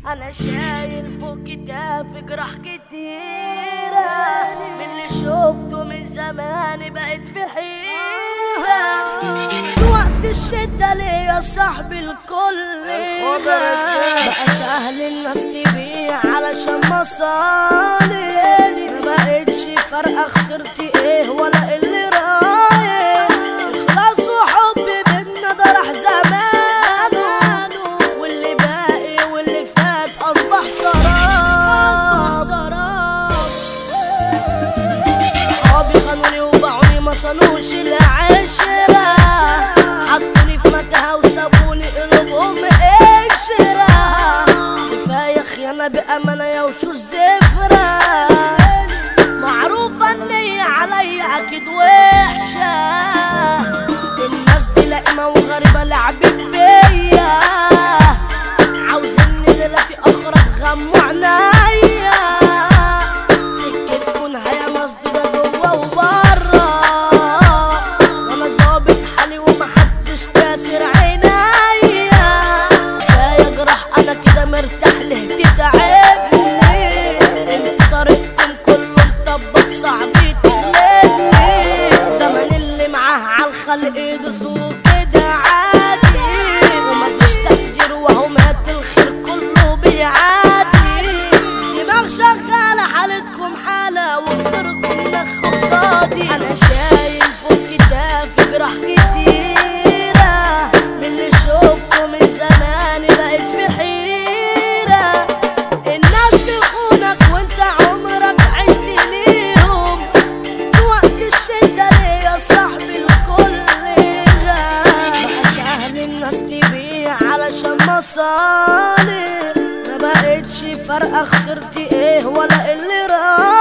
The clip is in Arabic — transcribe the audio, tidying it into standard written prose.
انا شايل فوق كتافي جراح كتيرة، من اللي شفته من زمان بقيت في حيرة. وقت الشدة ليا صاحبي الكل بقى سهل الناس تبيع علشان مصالح. ما بقتش فارقة خسرت ايه ولا اللي رايح، اخلاص وحب بينا ده راح زمانه، واللي باقي واللي فات اصبح سراب. صحابي خانوني وباعوني ما صانوش العشرة، حطوني في متاهة وسابوني قلوبهم قشرة. كفاية خيانة بأمانة يا وشوش زفرة، معروفة النية عليا أكيد وحشة. الناس دي لائمة وغريبة لعبت بيا، عاوزيني دلوقتي أخرج غموا عنايا. سكتكوا نهاية مسدودة جوا وبرا، وأنا ظابط حالي ومحدش كاسر عينيا. كفاية جراح أنا كده مرتاح ليه تتعبني، انت طريقكم كله مطبق صعب تغلبني. زمن اللي معاه عالخلق يدوس وكده عادي، ومفيش تقدير وهو مات الخير كله بيعادي. دماغ شغالة حالتكم حالة وقدركم نخ قصادي. أنا شايل فوق كتافي جراح كتيرة، من اللي شفته من زمان بقيت في حيرة. الناس تخونك وانت عمرك عشت ليهم، في وقت الشدة ليا صاحبي الكل غاب. بقى سهل الناس تبيع علشان مصالح، ما بقتش فارقة خسرت ايه ولا اللي راح.